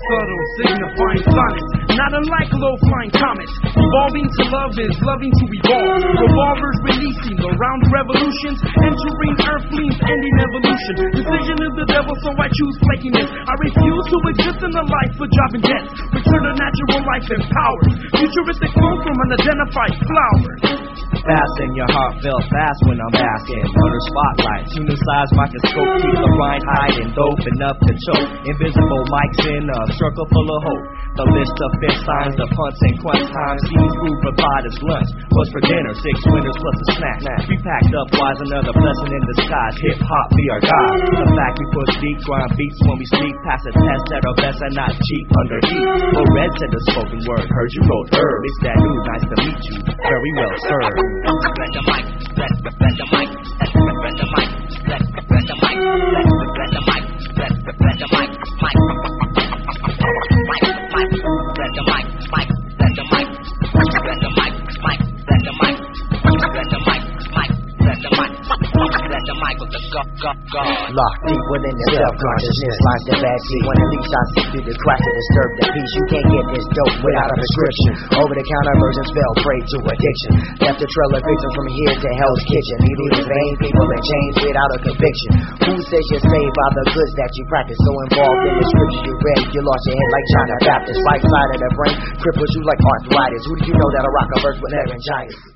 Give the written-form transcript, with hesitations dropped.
subtle, signifying sonnets, not unlike low-flying comets. Evolving to love is loving to evolve. Revolvers releasing around revolutions, entering earthlings, ending evolution. Decision is the devil, so I choose flakiness. I refuse to exist in a life for job and death. Return to natural life and power. Futuristic flow from unidentified flowers. Fasten your heart felt fast when I'm basking under spotlight. Tune the size microscope, keep the rind hiding, dope enough to choke. Invisible mics in a circle full of hope. The list of fifth signs, the punts and quest times. Seems food providers lunch. What's for dinner? 6 winners plus a snack. We packed up wise, another blessing in disguise. Hip hop be our God. The fact we push deep, grind beats when we speak. Pass a test at our best and not cheap under heat. Well, Red said the spoken word. Heard you wrote herb. It's that new, nice to meet you. Very well served. Spread the mic, spread the mic, spread the mic, spread the mic, spread the mic, spread the mic, spread the mic, mic, spread the mic, mic, spread the mic, spread the mic, mic, spread the mic, spread the mic, mic, spread the mic, spread the mic with the God. Locked deep within the self-consciousness, lies the bad seed. When at least I see through the crack to disturb the peace. You can't get this dope without a prescription. Over-the-counter versions fell prey to addiction. Left a trail of victims from here to Hell's Kitchen. These vain people in chains without a conviction. Who says you're saved by the goods that you practice? So involved in the scriptures you read, you lost your head like John the Baptist. Right side of the brain cripples you like arthritis. Who do you know that'll rock a verse with laryngitis?